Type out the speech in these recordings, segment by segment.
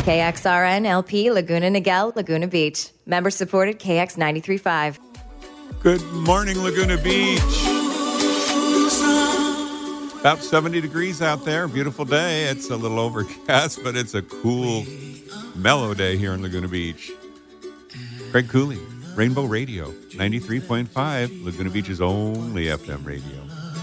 KXRN LP Laguna Niguel, Laguna Beach. Member supported KX 93.5. Good morning, Laguna Beach. About 70 degrees out there. Beautiful day. It's a little overcast, but it's a cool, mellow day here in Laguna Beach. Craig Cooley, Rainbow Radio, 93.5, Laguna Beach's only FM radio.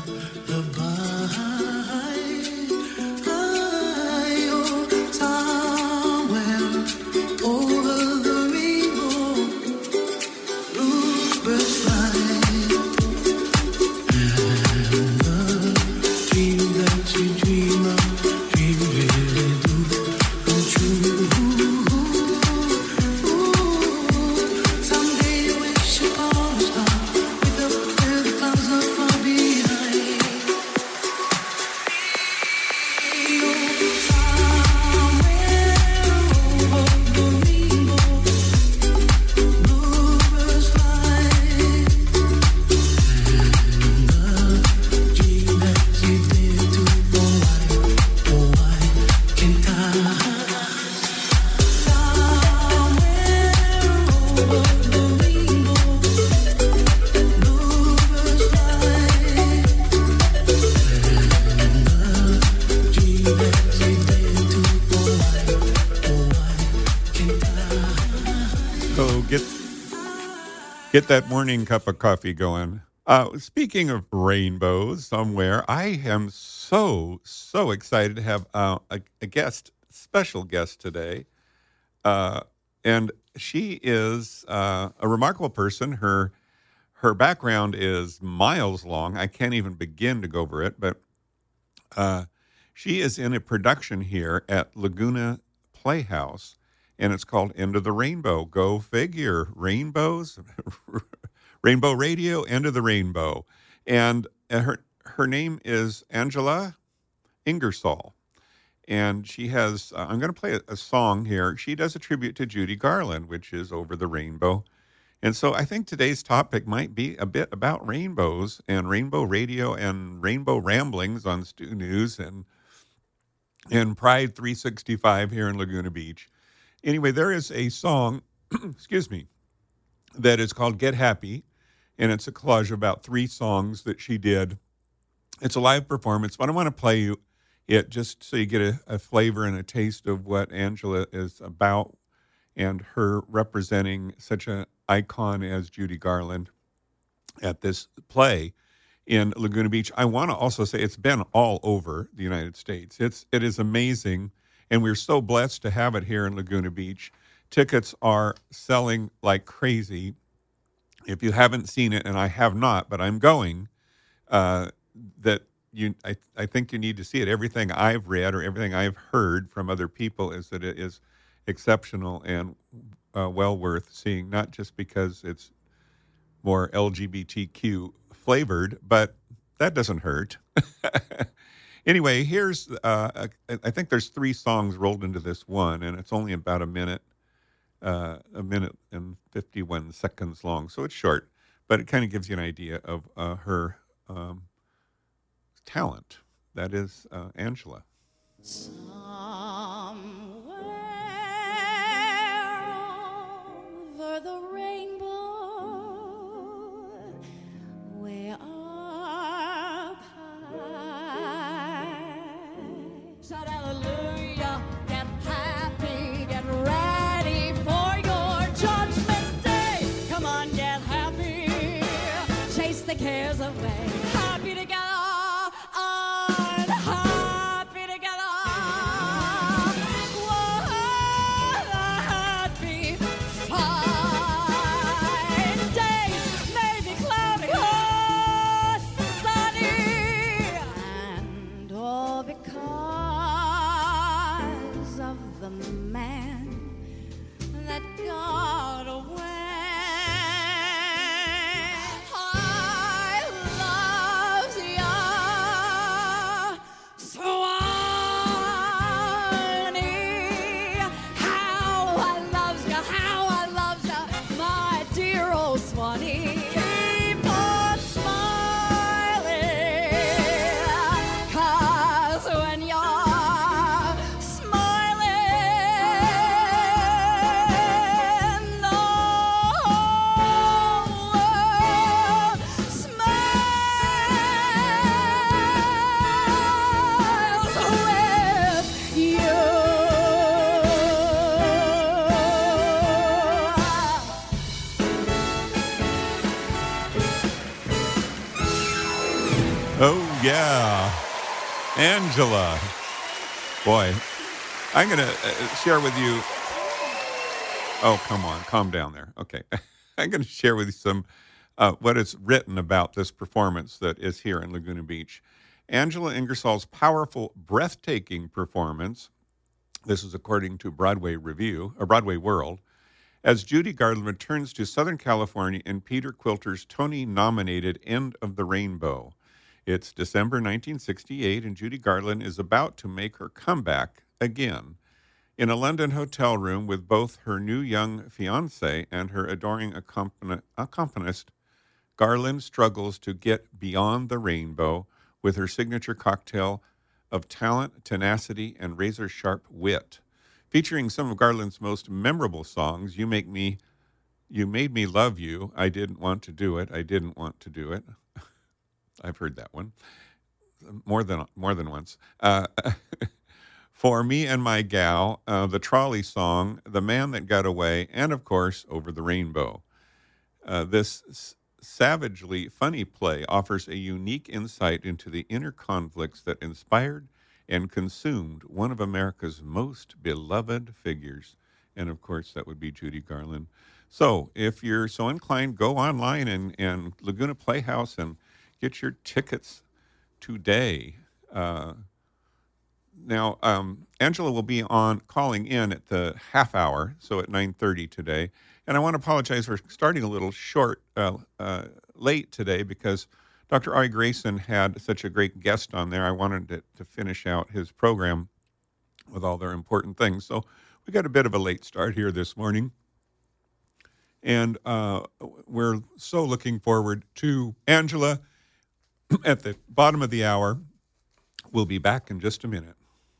Get that morning cup of coffee going. Speaking of rainbows somewhere, I am so excited to have a guest, special guest today. And she is a remarkable person. Her background is miles long. I can't even begin to go over it, but she is in a production here at Laguna Playhouse. And it's called End of the Rainbow. Go figure. Rainbows, Rainbow Radio, End of the Rainbow. And her name is Angela Ingersoll. And she has, I'm going to play a song here. She does a tribute to Judy Garland, which is Over the Rainbow. And so I think today's topic might be a bit about rainbows and Rainbow Radio and Rainbow Ramblings on Stu News and Pride 365 here in Laguna Beach. Anyway, there is a song, excuse me, that is called Get Happy, and it's a collage of about 3 songs that she did. It's a live performance, but I want to play you it just so you get a flavor and a taste of what Angela is about and her representing such an icon as Judy Garland at this play in Laguna Beach. I want to also say it's been all over the United States. It is amazing. And we're so blessed to have it here in Laguna Beach. Tickets are selling like crazy. If you haven't seen it, and I have not, but I'm going, I think you need to see it. Everything I've read or everything I've heard from other people is that it is exceptional and well worth seeing, not just because it's more LGBTQ flavored, but that doesn't hurt. Anyway, here's, I think there's 3 songs rolled into this one, and it's only about a minute and 51 seconds long, so it's short, but it kind of gives you an idea of her talent. That is Angela. Somewhere over the rainbow, way up high. Shout hallelujah, get happy, get ready for your judgment day. Come on, get happy, chase the cares away. Happy together, unhappy together. Oh, yeah. Angela. Boy, I'm going to share with you. Oh, come on. Calm down there. Okay. I'm going to share with you some what is written about this performance that is here in Laguna Beach. Angela Ingersoll's powerful, breathtaking performance, this is according to Broadway World, as Judy Garland returns to Southern California in Peter Quilter's Tony-nominated End of the Rainbow. It's December 1968, and Judy Garland is about to make her comeback again. In a London hotel room with both her new young fiancé and her adoring accompanist, Garland struggles to get beyond the rainbow with her signature cocktail of talent, tenacity, and razor-sharp wit. Featuring some of Garland's most memorable songs, You Made Me Love You, I Didn't Want to Do It, I Didn't Want to Do It. I've heard that one more than once. For Me and My Gal, the Trolley Song, The Man That Got Away, and of course, Over the Rainbow. This savagely funny play offers a unique insight into the inner conflicts that inspired and consumed one of America's most beloved figures. And of course, that would be Judy Garland. So if you're so inclined, go online and Laguna Playhouse and get your tickets today. Now, Angela will be calling in at the half hour, so at 9:30 today. And I want to apologize for starting a little late today because Dr. Ari Grayson had such a great guest on there. I wanted to finish out his program with all their important things. So we got a bit of a late start here this morning. And we're so looking forward to Angela at the bottom of the hour. We'll be back in just a minute.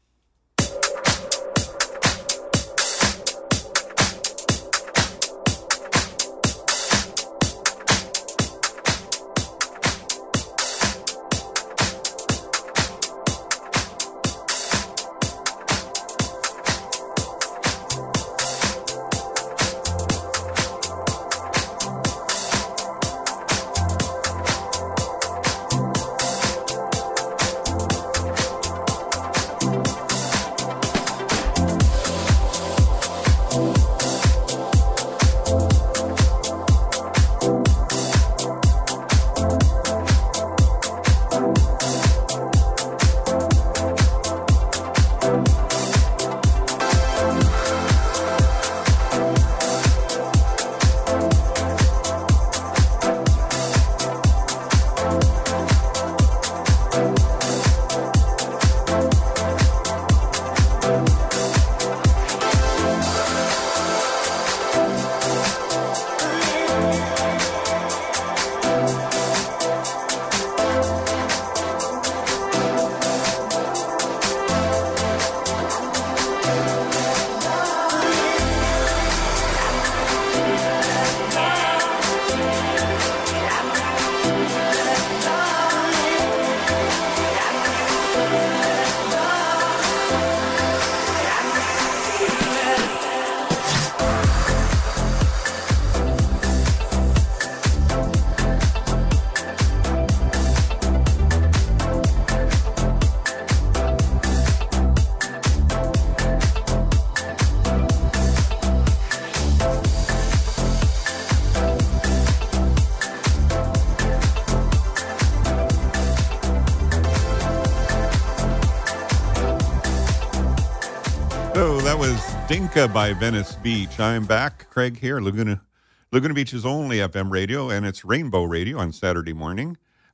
Dinka by Venice Beach. I'm back. Craig here, Laguna Beach's only FM radio, and it's Rainbow Radio on Saturday morning.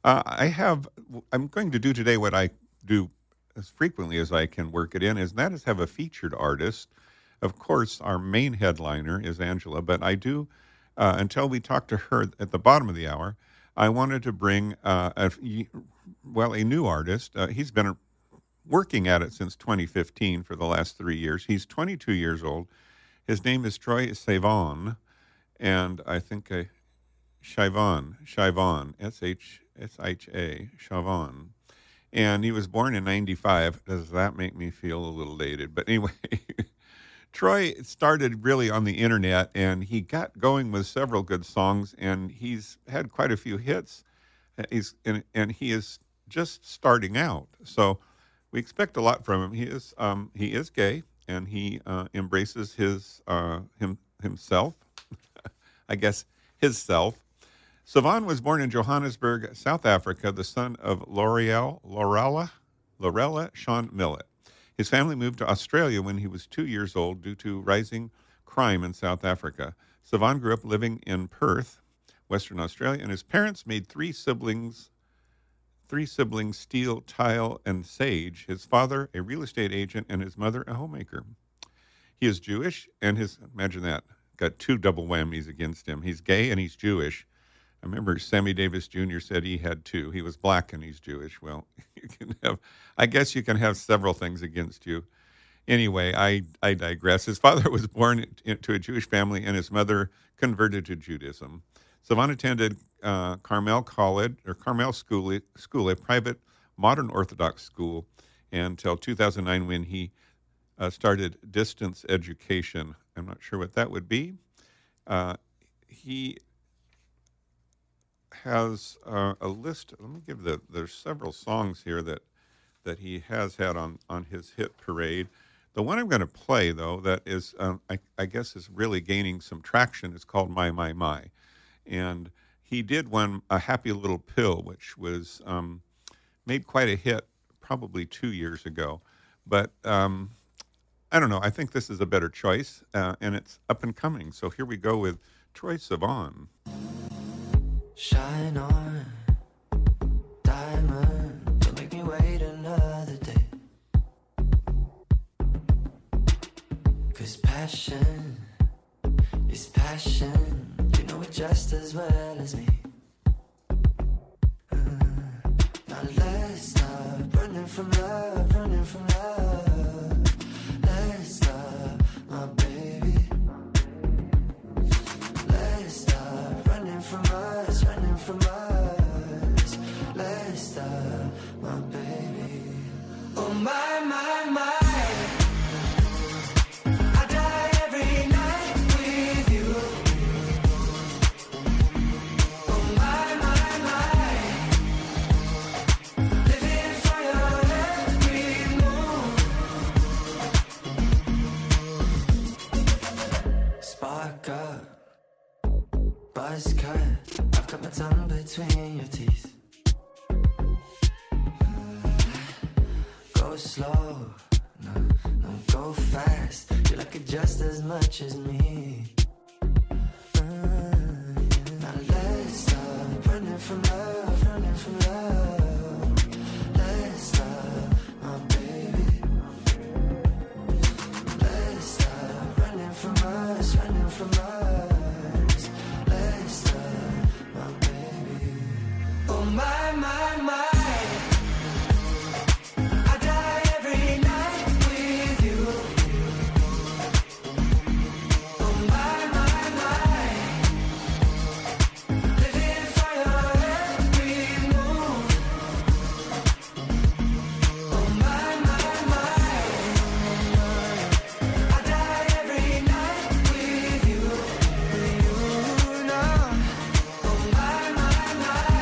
I'm going to do today what I do as frequently as I can work it in, and that is have a featured artist. Of course, our main headliner is Angela, but I do, until we talk to her at the bottom of the hour, I wanted to bring, a new artist. He's been working at it since 2015 for the last 3 years. He's 22 years old. His name is Troye Sivan, and I think Sivan, S-H-A, Sivan. And he was born in 95. Does that make me feel a little dated? But anyway, Troye started really on the internet, and he got going with several good songs, and he's had quite a few hits. He is just starting out. So we expect a lot from him. He is gay, and he embraces himself. I guess his self. Sivan was born in Johannesburg, South Africa, the son of Lorella Sean Millett. His family moved to Australia when he was 2 years old due to rising crime in South Africa. Sivan grew up living in Perth, Western Australia, and his parents made three siblings, Steele, Tile, and Sage. His father, a real estate agent, and his mother, a homemaker. He is Jewish, and imagine that, got two double whammies against him. He's gay and he's Jewish. I remember Sammy Davis Jr. said he had two. He was black and he's Jewish. Well, I guess you can have several things against you. Anyway, I digress. His father was born into a Jewish family, and his mother converted to Judaism. Sivan attended Carmel School, a private modern Orthodox school, until 2009 when he started distance education. I'm not sure what that would be. He has a list. Let me give there's several songs here that he has had on his hit parade. The one I'm going to play, though, that is, I guess, is really gaining some traction, is called My, My, My. And he did one, A Happy Little Pill, which was made quite a hit probably 2 years ago. But I don't know. I think this is a better choice, and it's up and coming. So here we go with Troye Sivan. Shine on, diamond, don't make me wait another day. 'Cause passion is passion, you know it just as well as me. Now let's stop running from love, running from love. Let's stop, my baby. Let's stop running from us, running from us. Let's stop, my baby. Oh my, my, my. I die every night with you. Oh my, my, my. Living for your every move. Spark up, buzz cut. I've got my tongue between your teeth. Go slow, no, go fast. You like it just as much as me. Now let's stop running from love, running from love. Let's stop, my baby. Let's stop running from us, running from us. Let's stop, my baby. Oh my, my, my. I die every night with you. Oh my, my, my. Living for your every move. Oh my, my, my. I die every night with you. You know. Oh my, my, my.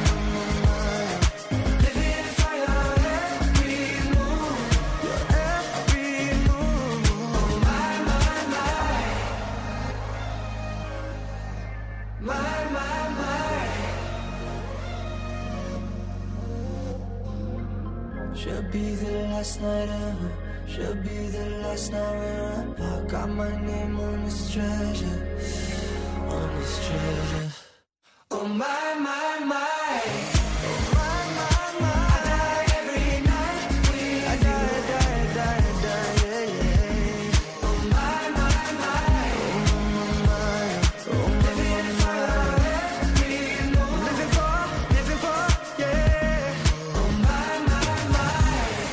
Living for your every move. Your every move. Oh my, my, my. My, my, my. Should be the last night ever. Should be the last night we're apart. Got my name on this treasure. On this treasure. Oh my, my, my. Oh my, my, my. I die every night with you. I die, yeah, yeah. Oh my, my, my. Living for every move. Living for, yeah. Oh my, my, my.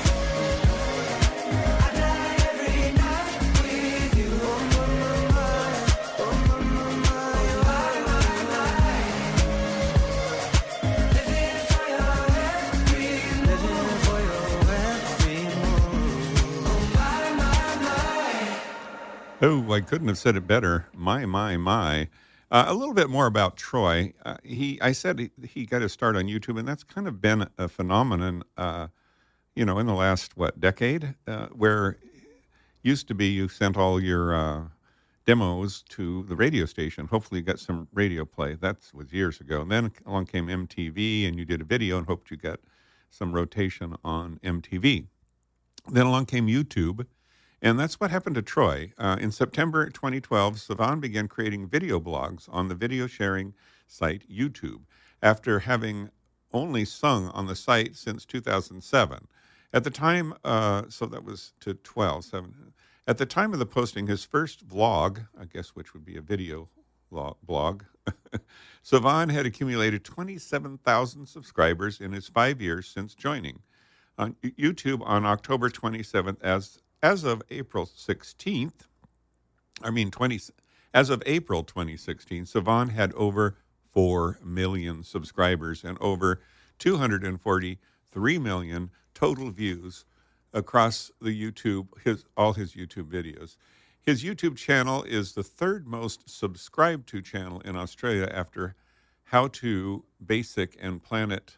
I die every night with you. Oh my, my, my. Oh my, my, my. Living for your every move. Living for your every move. Oh my, my, my. Oh, I couldn't have said it better. My, my, my. A little bit more about Troy. I said he got his start on YouTube, and that's kind of been a phenomenon, in the last, decade, where used to be you sent all your demos to the radio station. Hopefully you got some radio play. That was years ago. And then along came MTV, and you did a video and hoped you got some rotation on MTV. Then along came YouTube, and that's what happened to Troy. In September 2012, Savan began creating video blogs on the video sharing site YouTube after having only sung on the site since 2007. At the time, so that was to 7. At the time of the posting, his first vlog, I guess which would be a video blog, Savan had accumulated 27,000 subscribers in his 5 years since joining. On YouTube on October 27th, as of April 16th, as of April 2016, Savan had over 4 million subscribers and over 243 million total views across the all his YouTube videos. His YouTube channel is the third most subscribed to channel in Australia after How to Basic and Planet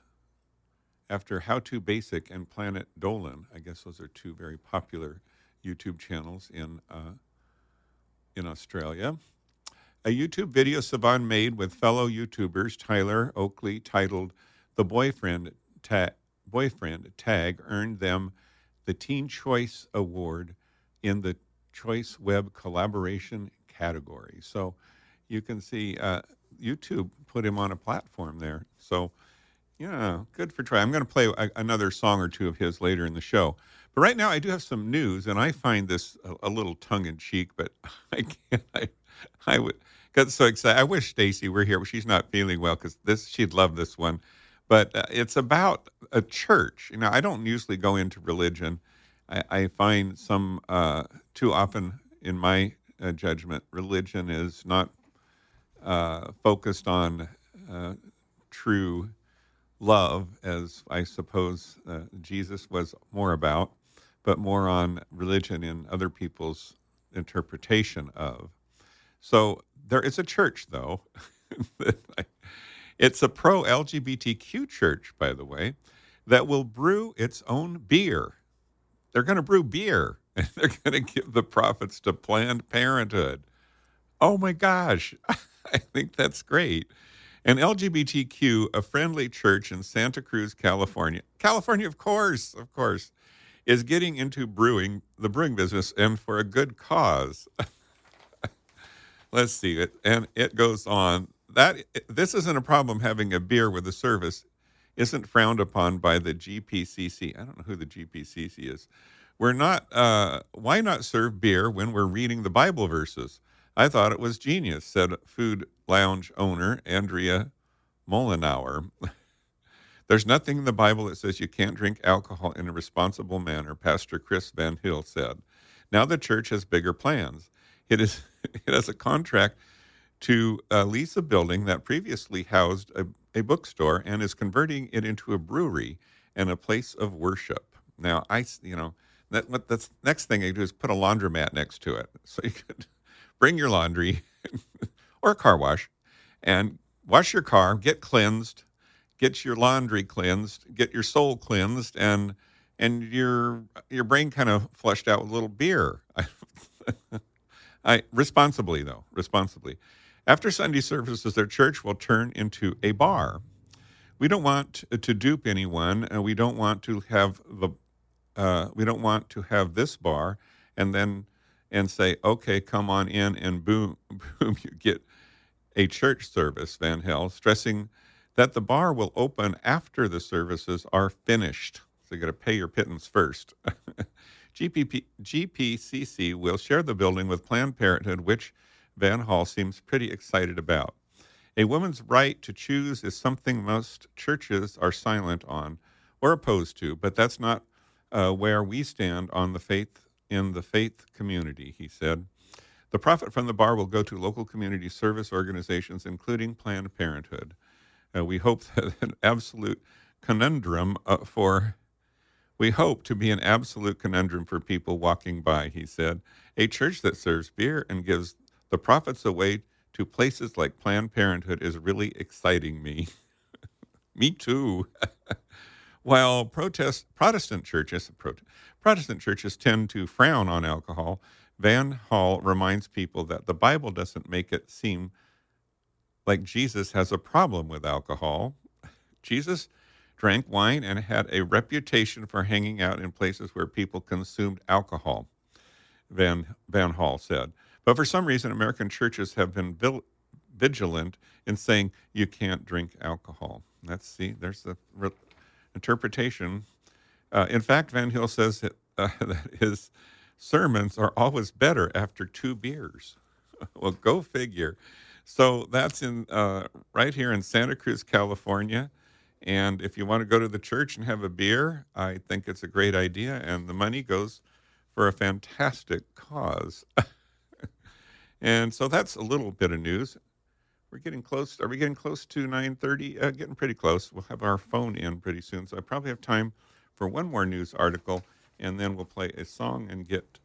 Dolan. I guess those are two very popular YouTube channels in Australia. A YouTube video Savan made with fellow YouTubers Tyler Oakley titled "The Boyfriend Tag" earned them the Teen Choice Award in the Choice Web Collaboration category. So you can see YouTube put him on a platform there. So, yeah, good for Troy. I'm going to play another song or two of his later in the show. But right now I do have some news, and I find this a little tongue-in-cheek, but I can't. I got so excited. I wish Stacy were here, but she's not feeling well because she'd love this one. But it's about a church. I don't usually go into religion. I find some, too often in my judgment, religion is not focused on true love, as I suppose Jesus was more about, but more on religion in other people's interpretation of. So there is a church, though. It's a pro-LGBTQ church, by the way, that will brew its own beer. They're going to brew beer, and they're going to give the profits to Planned Parenthood. Oh, my gosh. I think that's great. And LGBTQ, a friendly church in Santa Cruz, California, of course, is getting into the brewing business, and for a good cause. Let's see it. And it goes on. This isn't a problem. Having a beer with the service isn't frowned upon by the GPCC. I don't know who the GPCC is. Why not serve beer when we're reading the Bible verses? I thought it was genius, said food lounge owner Andrea Mollenauer. There's nothing in the Bible that says you can't drink alcohol in a responsible manner, Pastor Chris Van Hill said. Now the church has bigger plans. It has a contract to lease a building that previously housed a bookstore and is converting it into a brewery and a place of worship. Now, the next thing I do is put a laundromat next to it. So you could bring your laundry or a car wash and wash your car, get cleansed, get your laundry cleansed, get your soul cleansed, and your brain kind of flushed out with a little beer. Responsibly. After Sunday services, their church will turn into a bar. We don't want to dupe anyone, and we don't want to have this bar and say, okay, come on in, and boom, you get a church service, Van Hill, stressing that the bar will open after the services are finished. So you got to pay your pittance first. GPCC will share the building with Planned Parenthood, which Van Hall seems pretty excited about. A woman's right to choose is something most churches are silent on or opposed to, but that's not where we stand on in the faith community, he said. The profit from the bar will go to local community service organizations, including Planned Parenthood. We hope that We hope to be an absolute conundrum for people walking by, he said. A church that serves beer and gives the profits away to places like Planned Parenthood is really exciting me. Me too. While Protestant churches tend to frown on alcohol, Van Hall reminds people that the Bible doesn't make it seem like Jesus has a problem with alcohol. Jesus drank wine and had a reputation for hanging out in places where people consumed alcohol, Van Hall said. But for some reason, American churches have been vigilant in saying you can't drink alcohol. There's the interpretation. In fact, Van Hall says that his sermons are always better after 2 beers. Well, go figure. So that's in right here in Santa Cruz, California. And if you want to go to the church and have a beer, I think it's a great idea. And the money goes for a fantastic cause. And so that's a little bit of news. We're getting close. Are we getting close to 9:30? Getting pretty close. We'll have our phone in pretty soon. So I probably have time for one more news article, and then we'll play a song and get...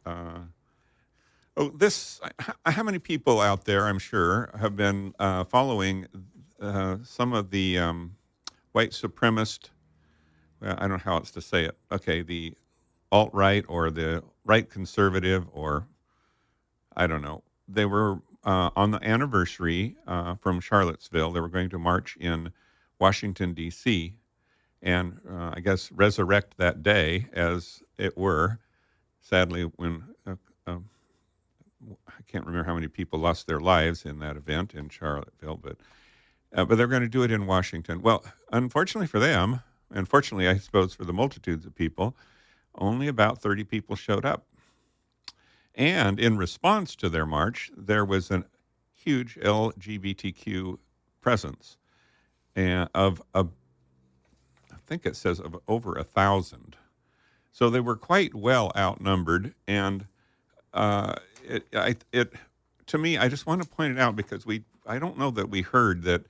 how many people out there, I'm sure, have been following some of the white supremacist, well, I don't know how else to say it. Okay, the alt-right or the right conservative, or I don't know. They were on the anniversary from Charlottesville. They were going to march in Washington, D.C., and I guess resurrect that day, as it were. Sadly, when I can't remember how many people lost their lives in that event in Charlottesville, but they're going to do it in Washington. Well, unfortunately for them, and fortunately, I suppose, for the multitudes of people, only about 30 people showed up. And in response to their march, there was a huge LGBTQ presence of I think it says of over 1,000. So they were quite well outnumbered. And to me, I just want to point it out because I don't know that we heard that.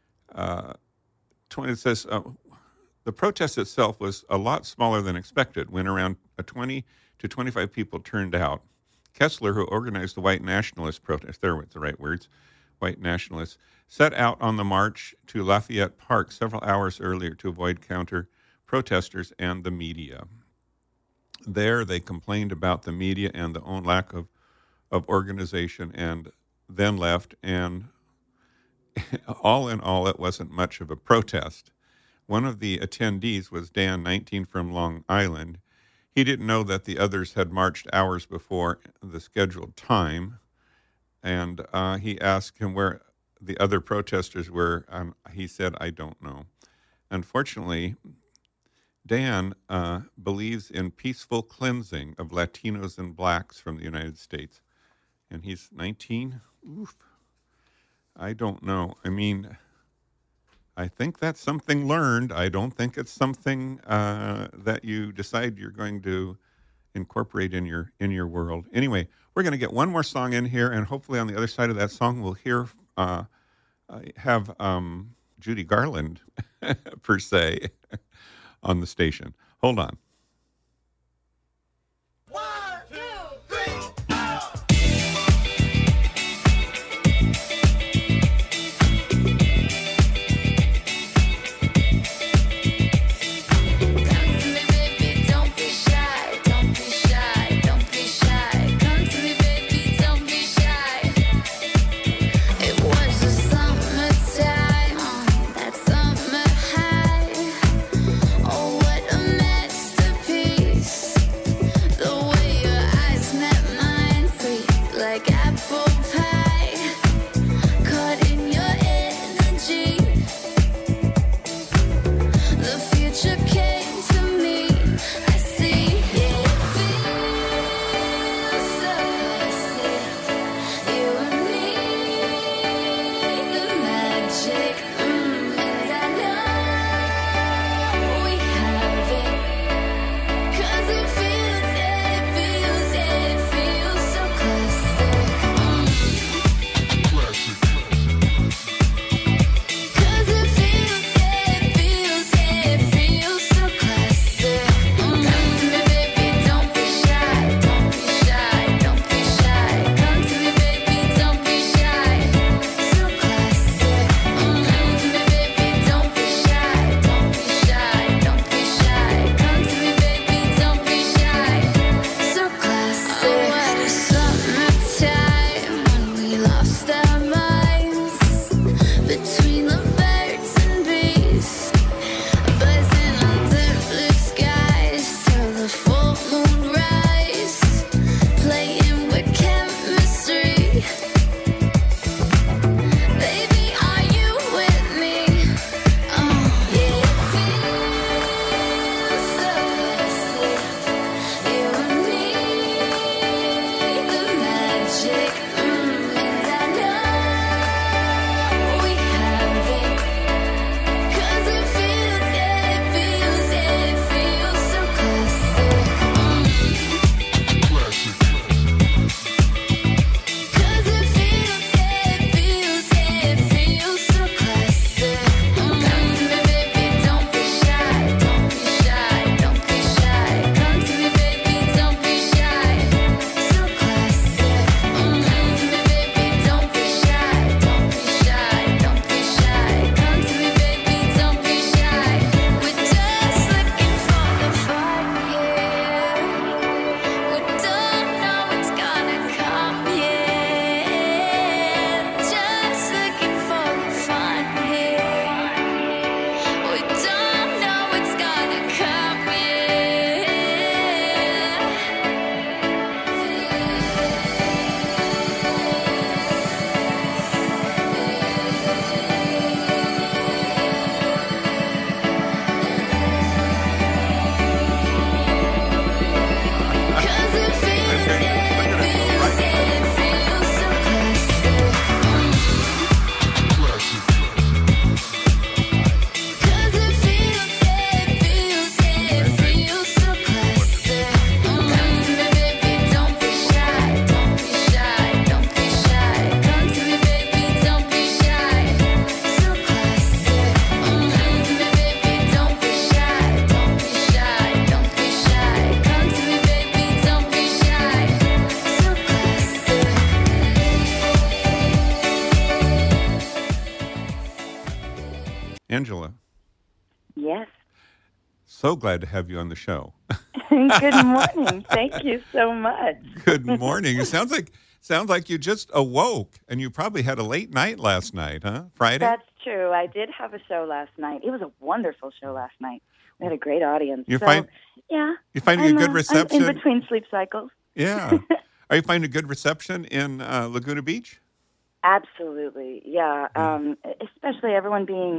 It says the protest itself was a lot smaller than expected. When around 20 to 25 people turned out. Kessler, who organized the white nationalist protest, there were the right words, white nationalists, set out on the march to Lafayette Park several hours earlier to avoid counter-protesters and the media. There, they complained about the media and the own lack of organization, and then left. And all in all, it wasn't much of a protest. One of the attendees was Dan, 19, from Long Island. He didn't know that the others had marched hours before the scheduled time, and he asked him where the other protesters were. He said, "I don't know." Unfortunately, Dan believes in peaceful cleansing of Latinos and blacks from the United States, and he's 19. Oof. I don't know. I mean, I think that's something learned. I don't think it's something that you decide you're going to incorporate in your world. Anyway, we're going to get one more song in here, and hopefully on the other side of that song we'll hear have Judy Garland per se on the station. Hold on. Angela, Yes. so glad to have you on the show. Good morning. Thank you so much. Good morning. It sounds like you just awoke, and you probably had a late night last night, huh? Friday? That's true. I did have a show last night. It was a wonderful show last night. We had a great audience. You yeah. finding a good I'm reception? in between sleep cycles. Yeah. Are you finding a good reception in Laguna Beach? Absolutely. Yeah. Especially everyone being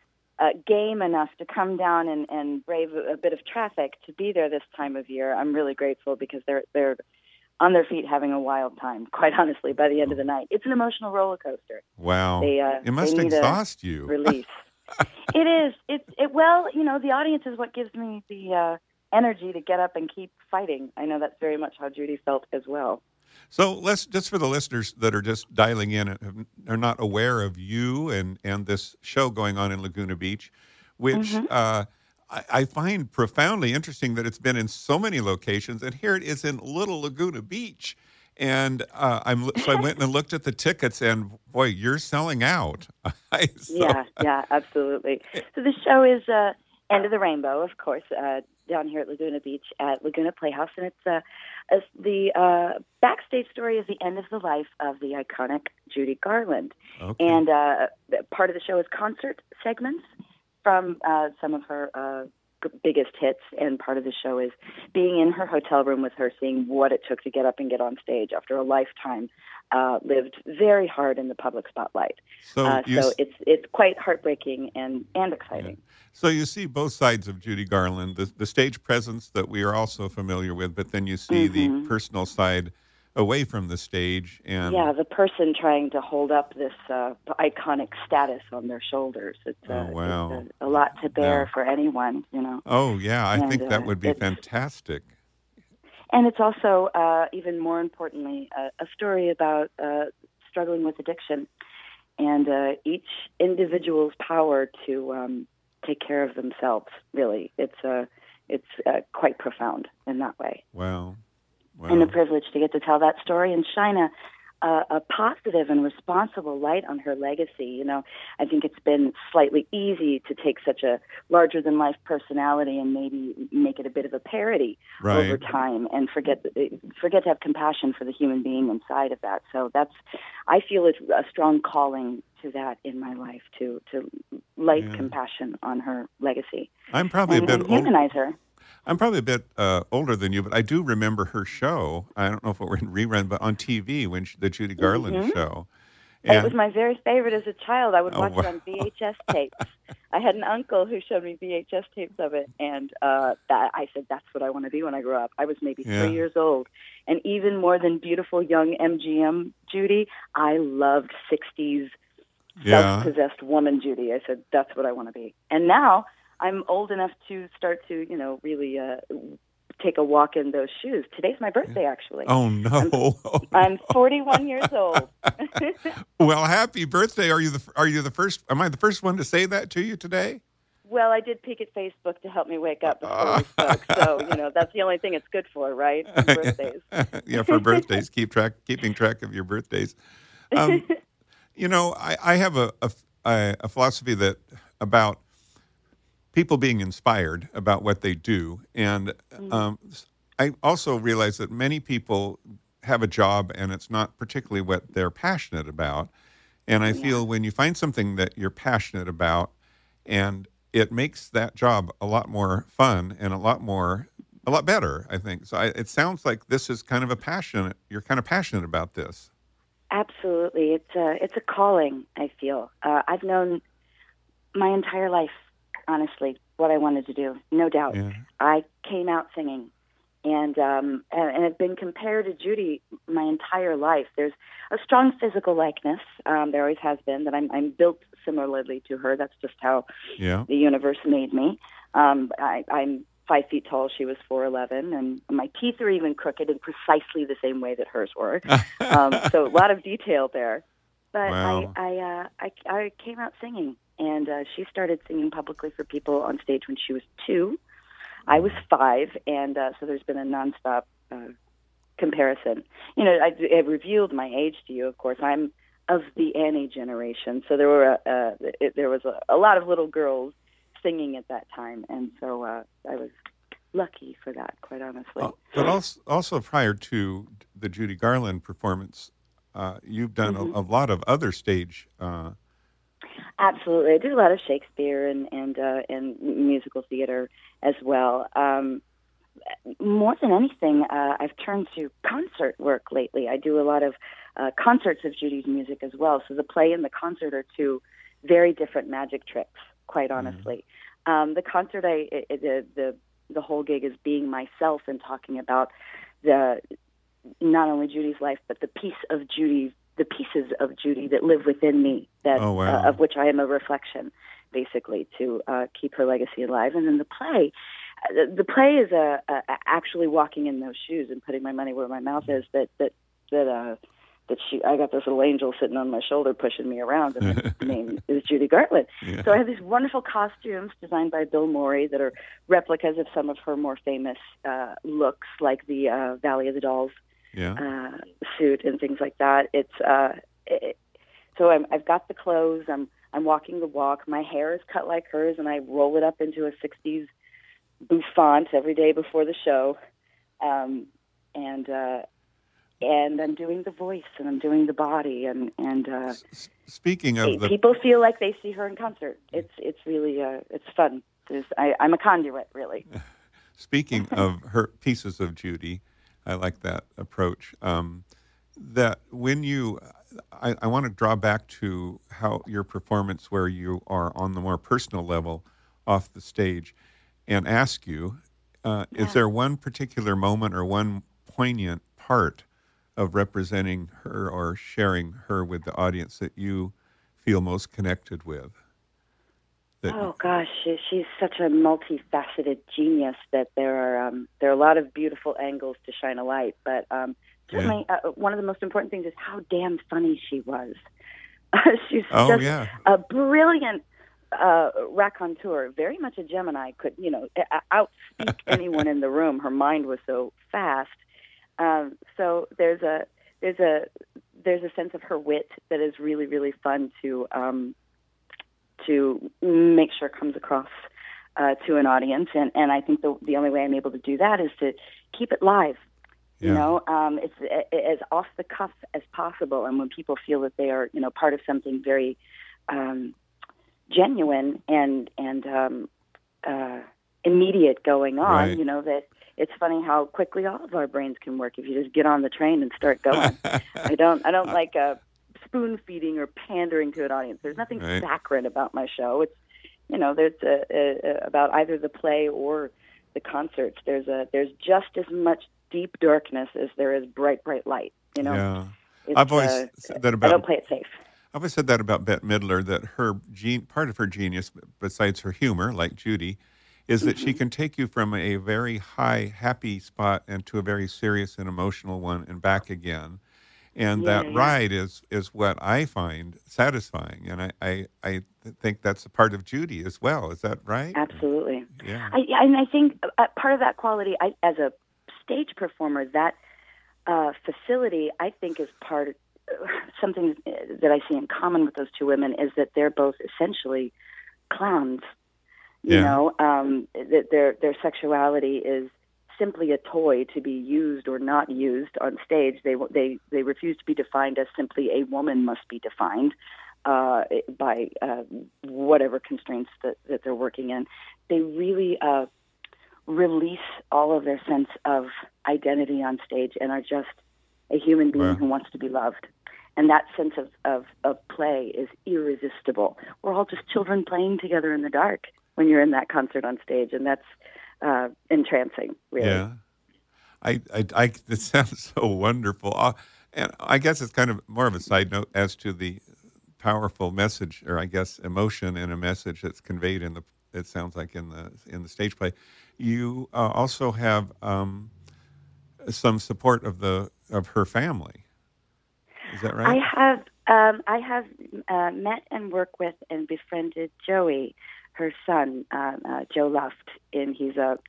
game enough to come down and brave a bit of traffic to be there this time of year. I'm really grateful because they're on their feet having a wild time, quite honestly, by the end of the night. It's an emotional roller coaster. Wow. It must they need exhaust you. Release. It is. Well, the audience is what gives me the energy to get up and keep fighting. I know that's very much how Judy felt as well. So let's, just for the listeners that are just dialing in and are not aware of you and this show going on in Laguna Beach, which I find profoundly interesting that it's been in so many locations, and here it is in Little Laguna Beach. And I went and looked at the tickets, and boy, you're selling out. Yeah, absolutely. So the show is End of the Rainbow, of course, down here at Laguna Beach at Laguna Playhouse, and it's the backstage story is the end of the life of the iconic Judy Garland. Okay. And part of the show is concert segments from some of her biggest hits, and part of the show is being in her hotel room with her, seeing what it took to get up and get on stage after a lifetime lived very hard in the public spotlight. So it's quite heartbreaking and exciting. Yeah. So you see both sides of Judy Garland, the stage presence that we are also familiar with, but then you see the personal side away from the stage. And the person trying to hold up this iconic status on their shoulders. It's a lot to bear for anyone, Oh, yeah, I think that would be fantastic. And it's also, even more importantly, a story about struggling with addiction and each individual's power to take care of themselves, really. It's quite profound in that way. Wow. And a privilege to get to tell that story and shine a positive and responsible light on her legacy. I think it's been slightly easy to take such a larger-than-life personality and maybe make it a bit of a parody over time and forget to have compassion for the human being inside of that. So I feel it's a strong calling to that in my life, to light compassion on her legacy. I'm probably a bit humanize her. I'm probably a bit older than you, but I do remember her show. I don't know if it were in rerun, but on TV, the Judy Garland show. And it was my very favorite as a child. I would watch it on VHS tapes. I had an uncle who showed me VHS tapes of it, and I said, that's what I want to be when I grow up. I was maybe 3 years old. And even more than beautiful young MGM Judy, I loved 60s self-possessed woman Judy. I said, that's what I want to be. And now I'm old enough to start to, really take a walk in those shoes. Today's my birthday, actually. Oh, no. I'm 41 years old. Well, happy birthday. Are you the first? Am I the first one to say that to you today? Well, I did peek at Facebook to help me wake up before we spoke. So, that's the only thing it's good for, right? For birthdays. Yeah, for birthdays. Keeping track of your birthdays. I have a philosophy about people being inspired about what they do. And I also realize that many people have a job and it's not particularly what they're passionate about. And I feel when you find something that you're passionate about, and it makes that job a lot more fun and a lot better, I think. So it sounds like this is kind of you're kind of passionate about this. Absolutely. It's a calling, I feel. I've known my entire life, honestly, what I wanted to do, no doubt. Yeah. I came out singing, and have been compared to Judy my entire life. There's a strong physical likeness. There always has been, that I'm built similarly to her. That's just how the universe made me. I'm 5 feet tall. She was 4'11", and my teeth are even crooked in precisely the same way that hers were. So a lot of detail there. But wow. I came out singing. And she started singing publicly for people on stage when she was 2. I was 5, and so there's been a nonstop comparison. I revealed my age to you, of course. I'm of the Annie generation. So there was a lot of little girls singing at that time, and so I was lucky for that, quite honestly. But also prior to the Judy Garland performance, you've done a lot of other stage. Absolutely, I do a lot of Shakespeare and musical theater as well. More than anything, I've turned to concert work lately. I do a lot of concerts of Judy's music as well. So the play and the concert are two very different magic tricks, quite honestly. The concert, the whole gig is being myself and talking about not only Judy's life, but the pieces of Judy that live within me, of which I am a reflection, basically, to keep her legacy alive. And then the play is actually walking in those shoes and putting my money where my mouth is. I got this little angel sitting on my shoulder pushing me around, and her name is Judy Garland. Yeah. So I have these wonderful costumes designed by Bill Morey that are replicas of some of her more famous looks, like the Valley of the Dolls suit and things like that. So I've got the clothes. I'm walking the walk. My hair is cut like hers, and I roll it up into a '60s bouffant every day before the show, and I'm doing the voice, and I'm doing the body, and speaking of people feel like they see her in concert. It's really it's fun. I'm a conduit, really. Speaking of her pieces of Judy, I like that approach. That when I want to draw back to how your performance, where you are on the more personal level, off the stage, and ask you, is there one particular moment or one poignant part of representing her or sharing her with the audience that you feel most connected with? Oh gosh, she's such a multifaceted genius that there are a lot of beautiful angles to shine a light. But certainly, one of the most important things is how damn funny she was. She's a brilliant raconteur, very much a Gemini. Could outspeak anyone in the room. Her mind was so fast. So there's a sense of her wit that is really, really fun to make sure comes across to an audience, and I think the only way I'm able to do that is to keep it live. It's as off the cuff as possible, and when people feel that they are part of something very genuine and immediate going on, that. It's funny how quickly all of our brains can work if you just get on the train and start going. I don't like spoon feeding or pandering to an audience. There's nothing saccharine about my show. It's there's about either the play or the concerts. There's just as much deep darkness as there is bright light. Yeah. I've always said that about. I don't play it safe. I've always said that about Bette Midler, that her part of her genius, besides her humor, like Judy, is that she can take you from a very high, happy spot into a very serious and emotional one and back again. And that ride is what I find satisfying. And I think that's a part of Judy as well. Is that right? Absolutely. Yeah. I think part of that quality, as a stage performer, that facility, I think, is part of something that I see in common with those two women, is that they're both essentially clowns. That their sexuality is simply a toy to be used or not used on stage. They refuse to be defined as simply a woman must be defined by whatever constraints that they're working in. They really release all of their sense of identity on stage and are just a human being who wants to be loved. And that sense of play is irresistible. We're all just children playing together in the dark when you're in that concert on stage, and that's entrancing, really. Yeah, it sounds so wonderful. And I guess it's kind of more of a side note as to the powerful message, or I guess emotion in a message that's conveyed in it sounds like in the stage play. You also have some support of her family. Is that right? I have met and worked with and befriended Joey, her son, Joe Luft, and he's a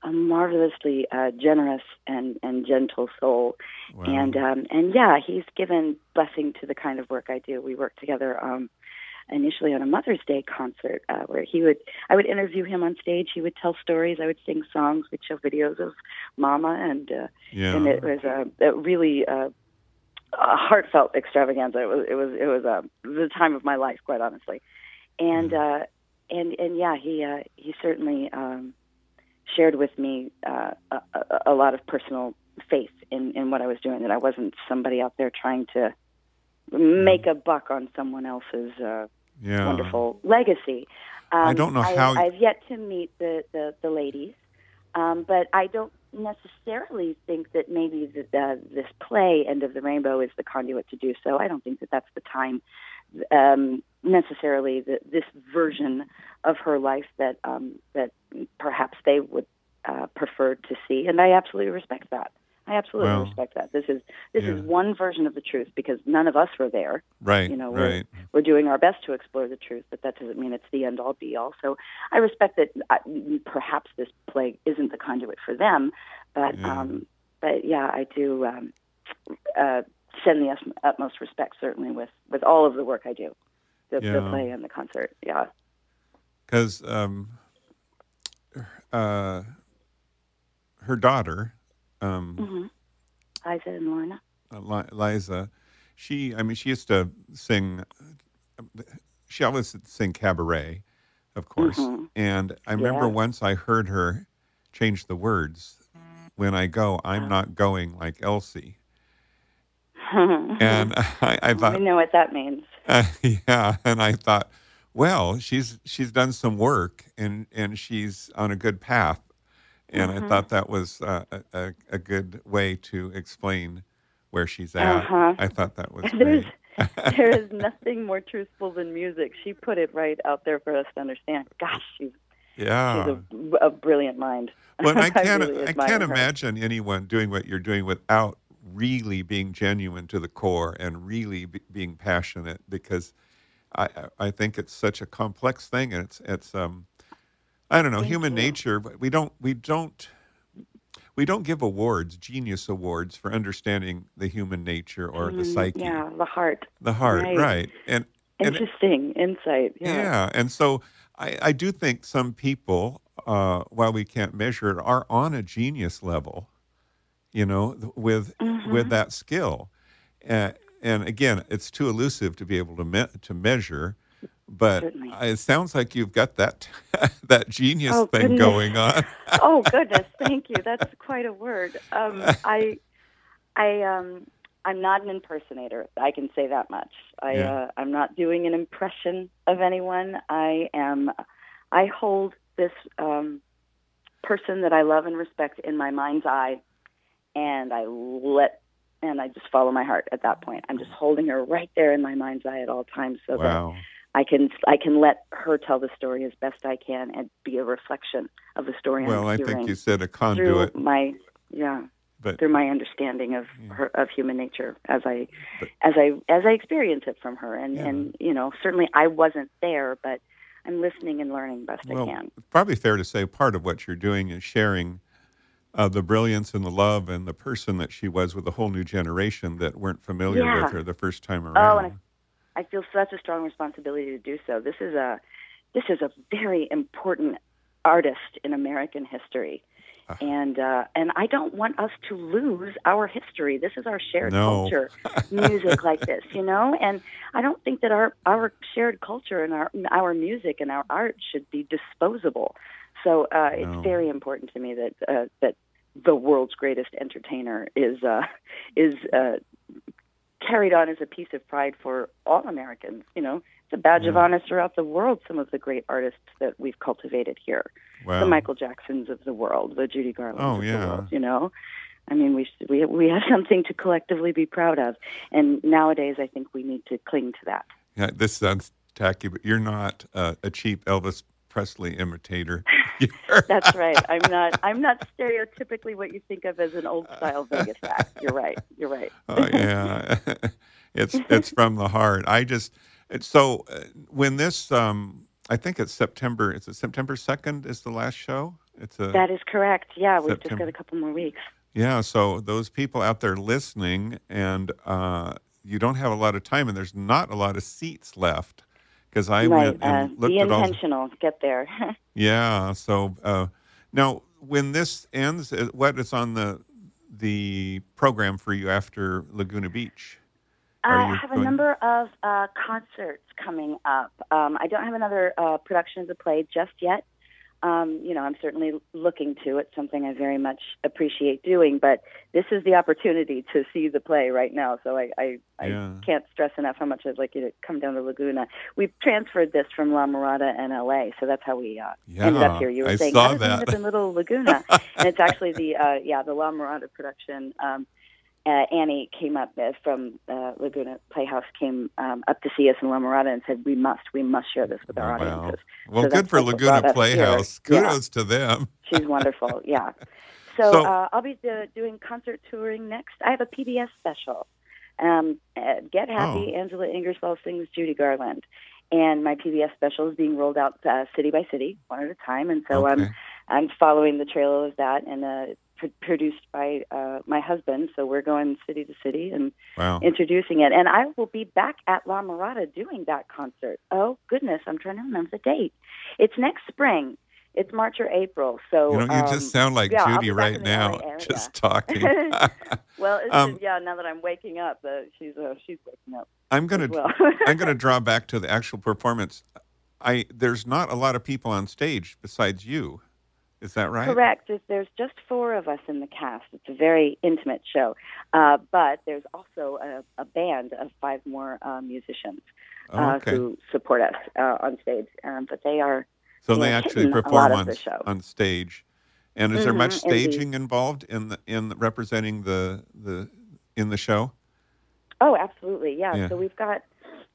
a marvelously generous and gentle soul. Wow. And yeah, he's given blessing to the kind of work I do. We worked together initially on a Mother's Day concert where I would interview him on stage. He would tell stories. I would sing songs. We'd show videos of Mama, and it was a really a heartfelt extravaganza. It was the time of my life, quite honestly. And yeah, he certainly shared with me a lot of personal faith in what I was doing, that I wasn't somebody out there trying to make a buck on someone else's wonderful legacy. I don't know how... I've yet to meet the ladies, but I don't necessarily think that maybe this play, End of the Rainbow, is the conduit to do so. I don't think that that's the time necessarily, this version of her life that perhaps they would prefer to see, and I absolutely respect that. I absolutely respect that. This is one version of the truth, because none of us were there. Right. We're doing our best to explore the truth, but that doesn't mean it's the end all be all. So I respect that. Perhaps this play isn't the conduit for them, but yeah, I do send the utmost respect, certainly with all of the work I do, the play and the concert. Yeah. Because her daughter. Liza and Lorna. Liza, she used to sing. She always sing cabaret, of course. And I remember once I heard her change the words. When I go, I'm not going like Elsie. And I thought, I know what that means. Yeah, and I thought, well, she's done some work, and she's on a good path. And I thought that was a good way to explain where she's at. I thought that was great. There is nothing more truthful than music. She put it right out there for us to understand. Gosh, she's a brilliant mind. Well, I can't imagine anyone doing what you're doing without really being genuine to the core and really being passionate, because I think it's such a complex thing, and it's I don't know, human nature, but we don't give awards, genius awards, for understanding the human nature or the psyche. Yeah, the heart. The heart, right. And interesting insight. Yeah, and so I do think some people, while we can't measure it, are on a genius level, with that skill. And again, it's too elusive to be able to measure. But certainly. It sounds like you've got that genius thing going on. Oh goodness, thank you. That's quite a word. I'm not an impersonator. I can say that much. I'm not doing an impression of anyone. I hold this person that I love and respect in my mind's eye, and I just follow my heart at that point. I'm just holding her right there in my mind's eye at all times, so that I can let her tell the story as best I can and be a reflection of the story I'm hearing. Well, I think you said a conduit. Through my understanding of human nature as I experience it from her, and certainly I wasn't there, but I'm listening and learning best I can. It's probably fair to say part of what you're doing is sharing the brilliance and the love and the person that she was with a whole new generation that weren't familiar with her the first time around. Oh, and I feel such a strong responsibility to do so. This is a very important artist in American history, and I don't want us to lose our history. This is our shared culture, music like this, And I don't think that our shared culture and our music and our art should be disposable. So it's very important to me that the world's greatest entertainer is carried on as a piece of pride for all Americans. It's a badge of honor throughout the world, some of the great artists that we've cultivated here. Wow. The Michael Jacksons of the world, the Judy Garlands of the world, I mean, we have something to collectively be proud of. And nowadays, I think we need to cling to that. Yeah, this sounds tacky, but you're not a cheap Elvis Presley imitator. That's right. I'm not stereotypically what you think of as an old style Vegas act. You're right. Oh yeah, it's from the heart. When this I think it's September. Is it September 2nd? Is the last show? It's a That is correct. Yeah, we've just September. got a couple more weeks. Yeah, so those people out there listening, and you don't have a lot of time, and there's not a lot of seats left, because I Right. went and looked Be at all. intentional. Get there. Yeah. So now, when this ends, what is on the program for you after Laguna Beach? I have a number of concerts coming up. I don't have another production of the play just yet. I'm certainly looking to. It's something I very much appreciate doing, but this is the opportunity to see the play right now. So I can't stress enough how much I'd like you to come down to Laguna. We transferred this from La Mirada and LA, so that's how we ended up here. You were saying, saw how does it end up in Little Laguna? And it's actually the La Mirada production. Annie came up from Laguna Playhouse, came up to see us in La Mirada and said, we must share this with our audiences. Well, so good for Laguna Playhouse. Kudos to them. She's wonderful, yeah. So I'll be doing concert touring next. I have a PBS special. Get Happy, Angela Ingersoll sings Judy Garland. And my PBS special is being rolled out city by city, one at a time. And so I'm following the trail of that, and produced by my husband. So we're going city to city and introducing it. And I will be back at La Mirada doing that concert. Oh, goodness, I'm trying to remember the date. It's next spring. It's March or April. So you just sound like Judy right now, just talking. Well, now that I'm waking up, she's waking up. I'm gonna draw back to the actual performance. There's not a lot of people on stage besides you. Is that right? Correct. There's just 4 of us in the cast. It's a very intimate show. But there's also a band of 5 more musicians who support us on stage. But they are they actually perform on stage. And is there much staging involved in representing in the show? Oh, absolutely. Yeah. So we've got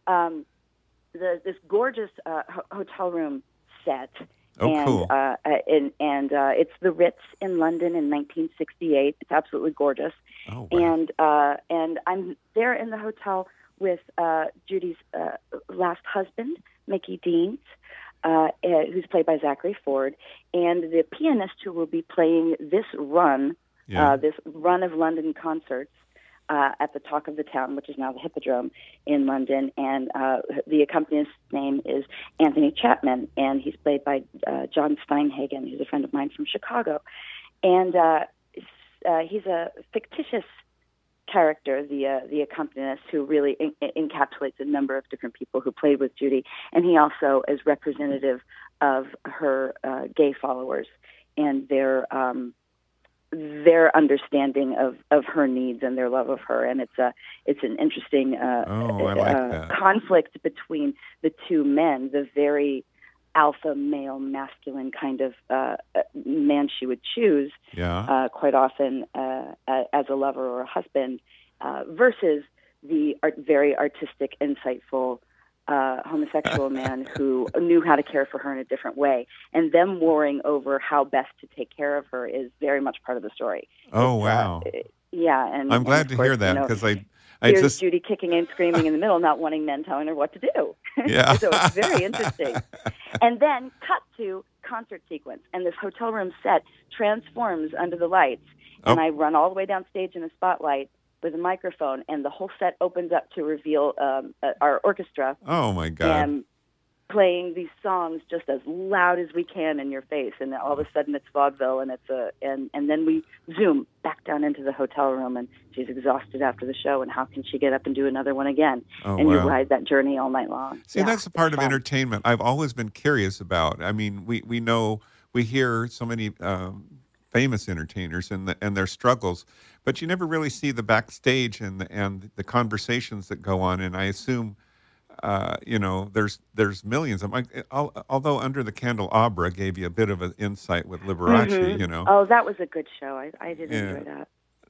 this gorgeous hotel room set. Oh, cool. And it's the Ritz in London in 1968. It's absolutely gorgeous. Oh, wow. And I'm there in the hotel with Judy's last husband, Mickey Deans, who's played by Zachary Ford, and the pianist who will be playing this run of London concerts at the Talk of the Town, which is now the Hippodrome in London. And the accompanist's name is Anthony Chapman, and he's played by John Steinhagen, who's a friend of mine from Chicago. And he's a fictitious character, the accompanist, who really encapsulates a number of different people who played with Judy. And he also is representative of her gay followers and their understanding of her needs and their love of her, and it's an interesting conflict between the 2 men, the very alpha male, masculine kind of man she would choose quite often as a lover or a husband, versus the very artistic, insightful homosexual man who knew how to care for her in a different way. And them warring over how best to take care of her is very much part of the story. Oh, wow. And I'm glad to hear that, because here's Judy kicking and screaming in the middle, not wanting men telling her what to do. Yeah. So it's very interesting. And then cut to concert sequence, and this hotel room set transforms under the lights. And I run all the way downstage in a spotlight with a microphone, and the whole set opens up to reveal our orchestra. Oh, my God. And playing these songs just as loud as we can in your face, and all of a sudden it's vaudeville, and and then we zoom back down into the hotel room, and she's exhausted after the show, and how can she get up and do another one again? You ride that journey all night long. See, that's the part of entertainment I've always been curious about. I mean, we hear so many famous entertainers and their struggles, but you never really see the backstage and the conversations that go on. And I assume, there's millions of them. Although Under the Candelabra gave you a bit of an insight with Liberace, Oh, that was a good show. I did enjoy that.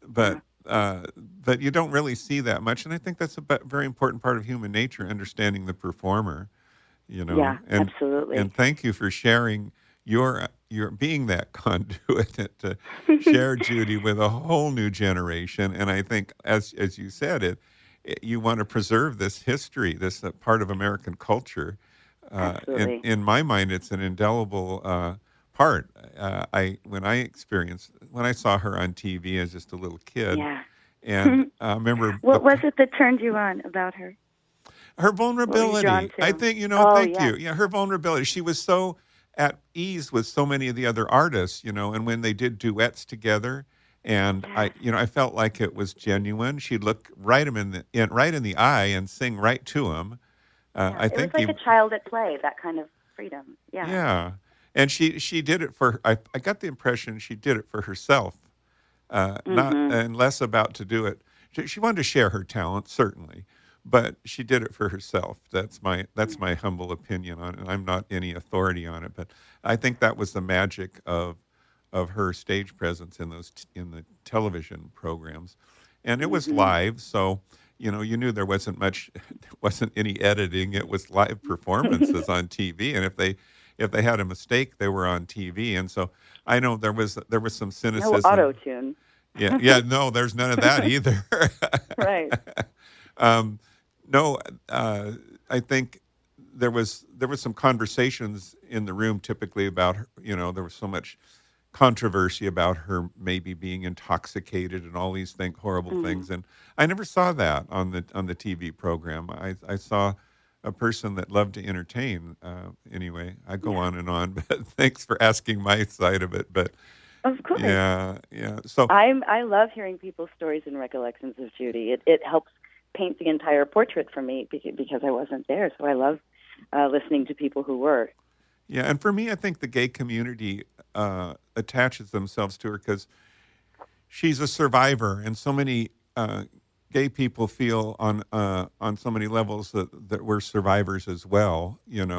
But you don't really see that much, and I think that's a very important part of human nature, understanding the performer. Yeah, absolutely. And thank you for sharing your being that conduit to share Judy with a whole new generation. And I think, as you said, you want to preserve this history, this part of American culture. In my mind, it's an indelible part. When I saw her on TV as just a little kid, Yeah. and I remember What was it that turned you on about her? her What were you vulnerability. drawn to? I think, Oh, thank yeah. you. Yeah, her vulnerability. She was so at ease with so many of the other artists, and when they did duets together, and I felt like it was genuine. She'd look right him right in the eye and sing right to him. I It was think like a child at play, that kind of freedom. Yeah. yeah, and she did it for. I got the impression she did it for herself, not and less about to do it. She wanted to share her talent, certainly, but she did it for herself. That's my humble opinion on it. I'm not any authority on it, but I think that was the magic of her stage presence in the television programs, and it was live, so you knew there wasn't any editing. It was live performances on TV, and if they had a mistake, they were on TV, and so I know there was some cynicism. No auto tune. Yeah, no, there's none of that either. Right. No, I think there was some conversations in the room typically about her. There was so much controversy about her maybe being intoxicated and all these horrible things, and I never saw that on the TV program. I saw a person that loved to entertain. Anyway, I go on and on, but thanks for asking my side of it. But Of course. yeah. So I love hearing people's stories and recollections of Judy. It helps paint the entire portrait for me because I wasn't there. So I love listening to people who were. yeah, and for me, I think the gay community attaches themselves to her because she's a survivor, and so many gay people feel on so many levels that we're survivors as well. In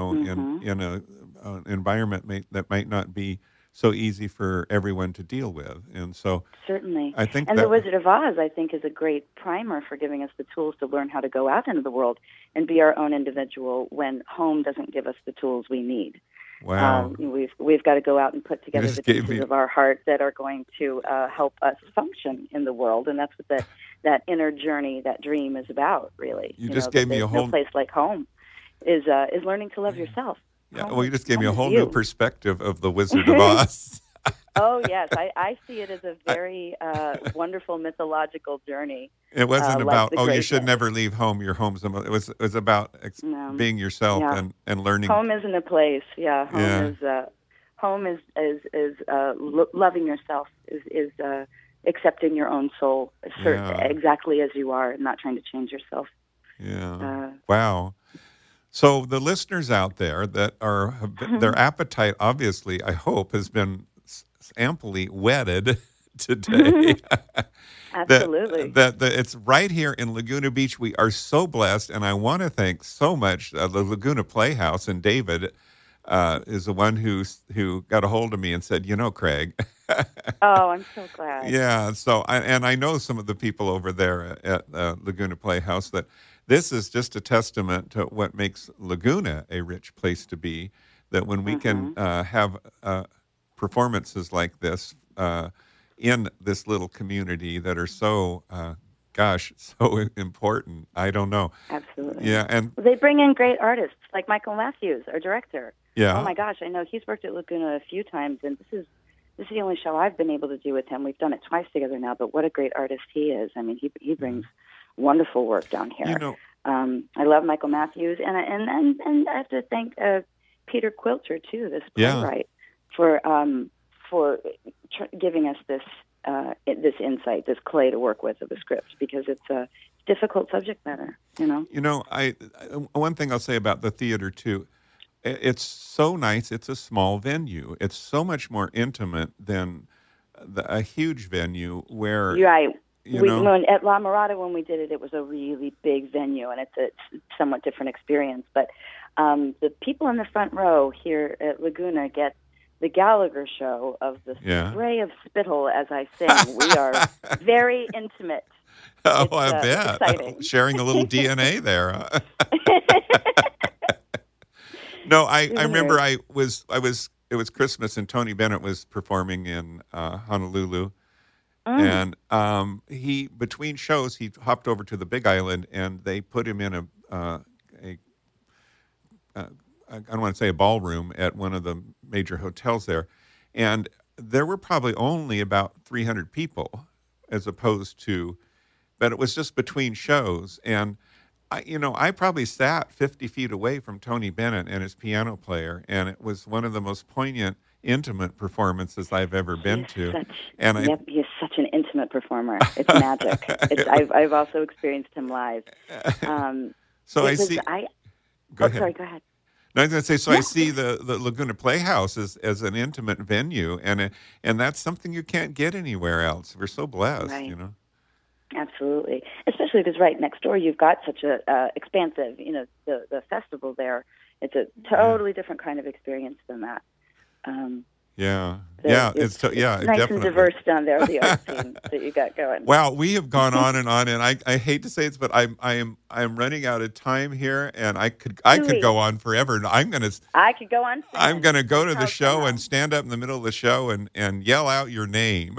a environment that might not be so easy for everyone to deal with, and so Certainly. I think And that The Wizard of Oz, I think, is a great primer for giving us the tools to learn how to go out into the world and be our own individual when home doesn't give us the tools we need. wow. We've got to go out and put together just the gave pieces me- of our heart that are going to help us function in the world, and that's what that inner journey, that dream, is about. Really, You just gave me a there's whole- no place like home. Is learning to love yourself. Yeah, Home well, you is- just gave me a home is whole you. new perspective of the Wizard of Oz. Oh yes, I see it as a very wonderful mythological journey. It wasn't like about, the you should greatness. never leave home. Your home's it was about No. being yourself Yeah. and learning. Home isn't a place. Yeah, home is loving yourself. Is accepting your own soul Yeah. exactly as you are, and not trying to change yourself. Yeah. Wow. So the listeners out there that their appetite, obviously, I hope, has been amply whetted today. Absolutely. That it's right here in Laguna Beach. We are so blessed, and I want to thank so much the Laguna Playhouse, and David is the one who got a hold of me and said, Craig. Oh, I'm so glad. Yeah. So I know some of the people over there at Laguna Playhouse that this is just a testament to what makes Laguna a rich place to be. That when we can have performances like this in this little community that are so, so important. I don't know. Absolutely. Yeah, and They bring in great artists like Michael Matthews, our director. yeah, Oh my gosh, I know he's worked at Laguna a few times, and this is the only show I've been able to do with him. We've done it twice together now, but what a great artist he is. I mean, he brings wonderful work down here. I love Michael Matthews, and I have to thank Peter Quilter too, this playwright, for giving us this insight, this clay to work with of a script, because it's a difficult subject matter. One thing I'll say about the theater too, it's so nice. It's a small venue. It's so much more intimate than a huge venue where You're right. When at La Mirada, when we did it, it was a really big venue, and it's a somewhat different experience. But the people in the front row here at Laguna get the Gallagher show of the spray of spittle as I sing. We are very intimate. Oh, It's, I bet. exciting. Sharing a little DNA there. No, I remember it was Christmas and Tony Bennett was performing in Honolulu. And he, between shows, he hopped over to the Big Island, and they put him in I don't want to say a ballroom at one of the major hotels there. and there were probably only about 300 people as opposed to, but it was just between shows. And I probably sat 50 feet away from Tony Bennett and his piano player, and it was one of the most poignant, intimate performances I've ever been to. He's such an intimate performer. It's magic. I've also experienced him live. So I see. Go ahead. Sorry, go ahead. No, I was going to say, I see the Laguna Playhouse as an intimate venue, and that's something you can't get anywhere else. We're so blessed, Right. you know. Absolutely, especially because right next door you've got such a expansive, the festival there. It's a totally different kind of experience than that. It's nice definitely. and diverse down there, the art scene that you got going. Wow, we have gone on, and I hate to say this, but I'm running out of time here, and I could go on forever. And I could go on. I'm gonna go to the show and stand up in the middle of the show and yell out your name.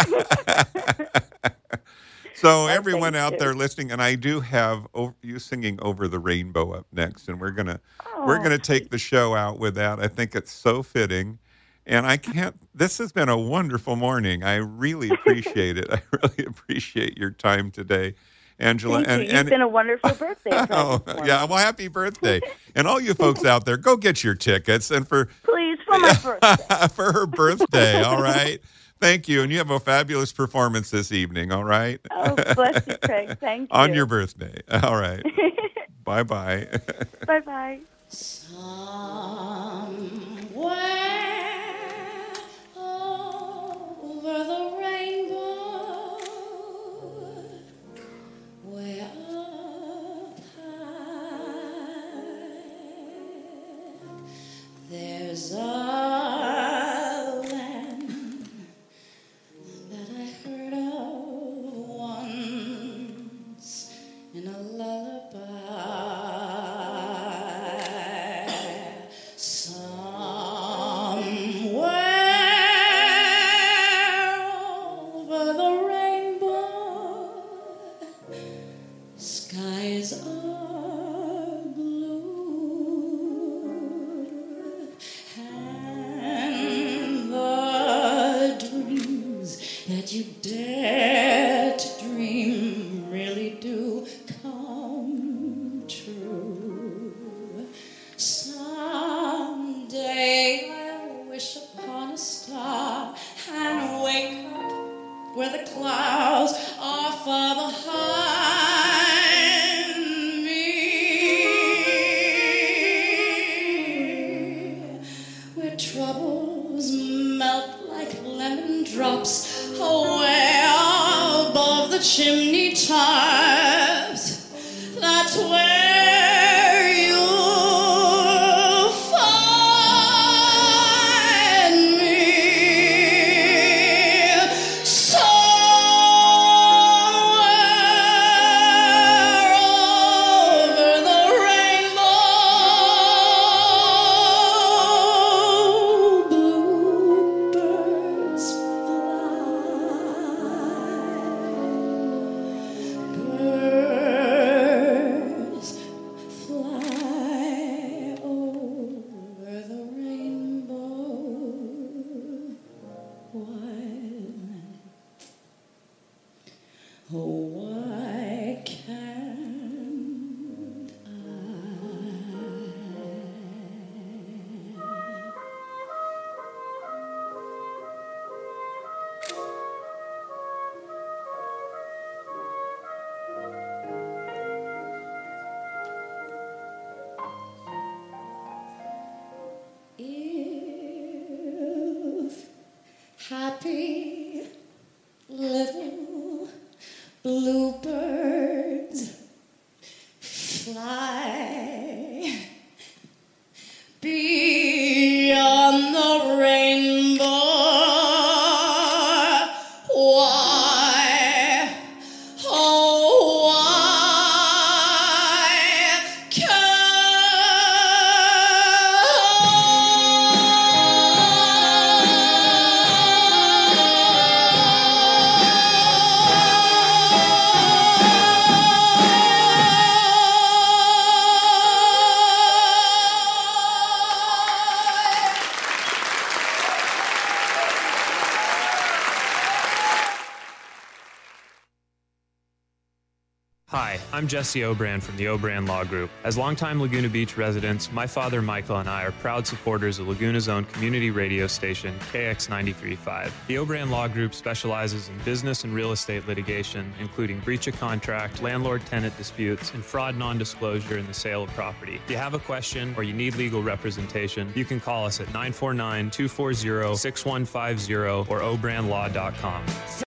So everyone out there listening, and I do have you singing "Over the Rainbow" up next, and we're gonna take the show out with that. I think it's so fitting, and this has been a wonderful morning. I really appreciate it. I really appreciate your time today, Angela. Thank you. You've been a wonderful birthday present. Well, happy birthday, and all you folks out there, go get your tickets, and please for my birthday, for her birthday. All right. Thank you, and you have a fabulous performance this evening, all right? Oh, bless you, Craig. Thank you. On your birthday. All right. Bye-bye. Bye-bye. Somewhere over the rainbow, way up high, there's a in a lullaby, somewhere over the rainbow, skies are blue, and the dreams that you dare to dream really do come true. Someday I'll wish upon a star and wake up where the clouds are far behind me, where troubles melt like lemon drops away above the chimney tops. That's where you'll find me. Somewhere over the rainbow, bluebirds birds fly over the rainbow. Why can't I? If happy little bluebirds fly beyond the rainbow, why, oh, why can't I'm Jesse O'Brien from the O'Brien Law Group. As longtime Laguna Beach residents, my father Michael and I are proud supporters of Laguna's own community radio station, KX 93.5. The O'Brien Law Group specializes in business and real estate litigation, including breach of contract, landlord-tenant disputes, and fraud non-disclosure in the sale of property. If you have a question or you need legal representation, you can call us at 949-240-6150 or obrienlaw.com.